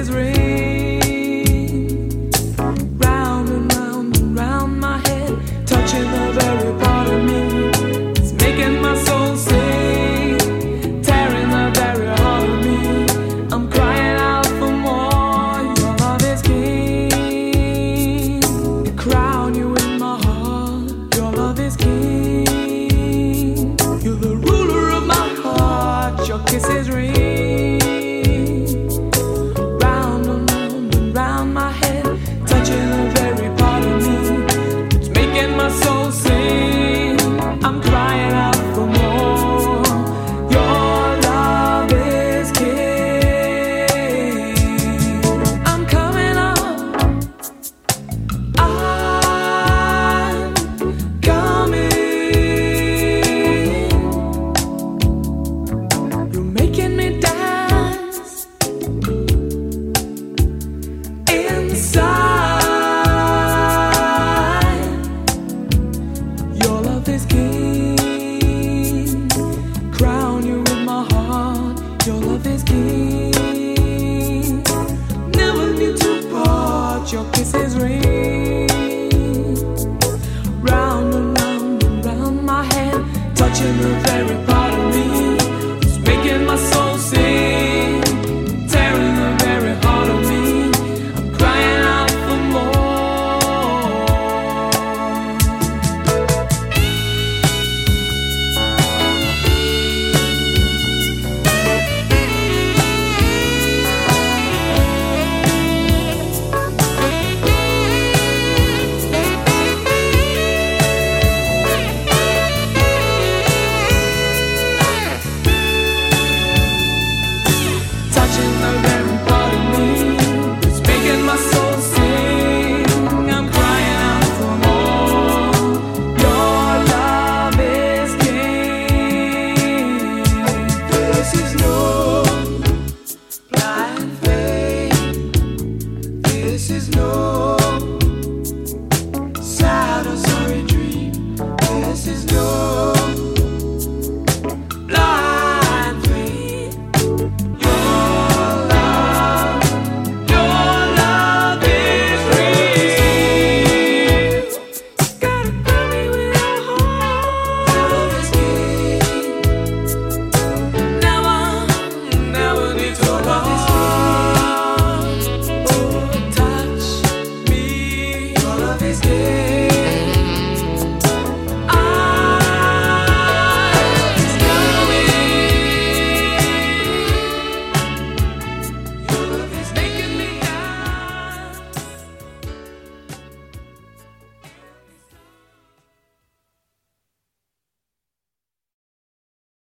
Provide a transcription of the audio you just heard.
kisses ring round and round and round my head, touching the very part of me. It's making my soul sing, tearing the very heart of me. I'm crying out for more. Your love is king. Crown you in my heart. Your love is king. You're the ruler of my heart. Your kisses ring round and round and round my head, touching the very part of me. It's making my soul sing. I'm crying out for more. Your love is king. I'm coming up. I'm coming. You're making me dance inside. Your love is king. Crown you with my heart. Your love is king. Never need to part. Your kisses ring round and round and round my head, touching the very part of me. It's making my soul sing, tearing the very heart of me. I'm crying out for more. Touching the very part of me, it's making my soul sing. I'm crying out for more. Your love is king. This is no blind faith. This is no sad or sorry dream. This is no blind faith. Your love is real. Gotta fill me with your heart. Your love is king. Never need to part. Oh, touch me. Your love is king.